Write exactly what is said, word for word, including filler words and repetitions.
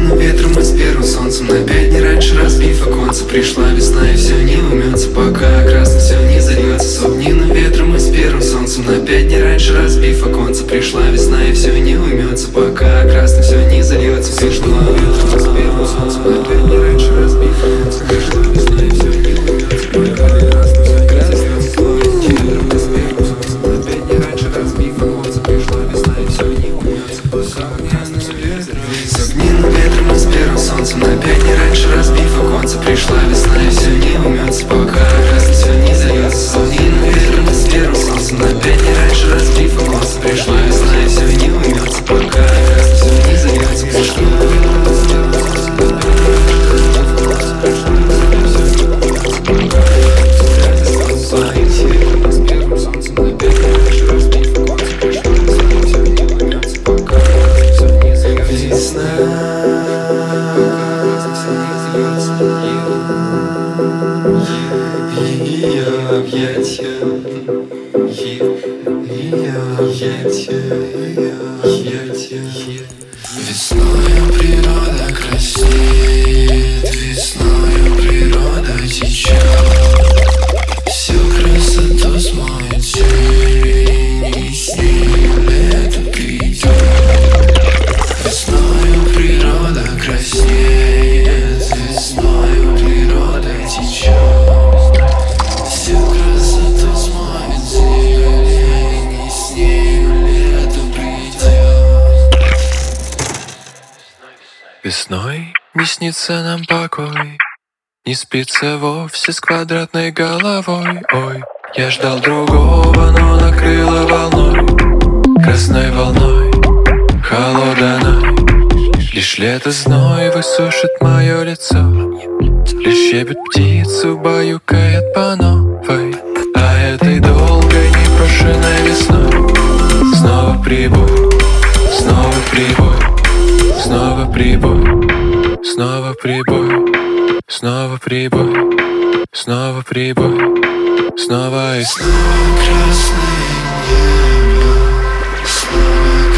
огненным ветром и с первым солнцем. На пять дней раньше разбив оконца. Пришла весна и все не умется, пока красным все не зальется. С огненным ветром и с первым солнцем. На пять дней раньше разбив оконца. Пришла весна и все не умется, пока красным все не зальется. Пришла ветром и с первым солнцем. На пять дней раньше разбив оконца. Пришла весна и все не умется, пока красным все не зальется. Ветром и с первым солнцем. На пять дней раньше разбив оконца. Пришла весна и все не умется, пока красным все не зальется. С огненным ветром и с первым солнцем. На пять дней раньше разбив оконца. Пришла весна и все не умется, пока красным все не зальется. С огненным ветром и с первым солнцем. На пять дней раньше разбив оконца. Пришла весна и все не умется, пока красным все не зальется. Пришла весною природа краснеет, весною природа течет, всю красоту смоет тень, и с нею лето придет. Весною природа краснеет, весною природа течет, всю красоту смоет тень, и с нею лето придет. Весной не снится нам покой, не спится вовсе с квадратной головой. Ой, я ждал другого, но накрыло волной, красной волной, холодной. Лишь лето зной высушит мое лицо, лишь щебет птицу баюкает по новой. А этой долгой непрошенной весной снова прибой, снова прибой, снова прибой, снова прибой, снова прибой, снова прибой, снова и снова. Красное небо, снова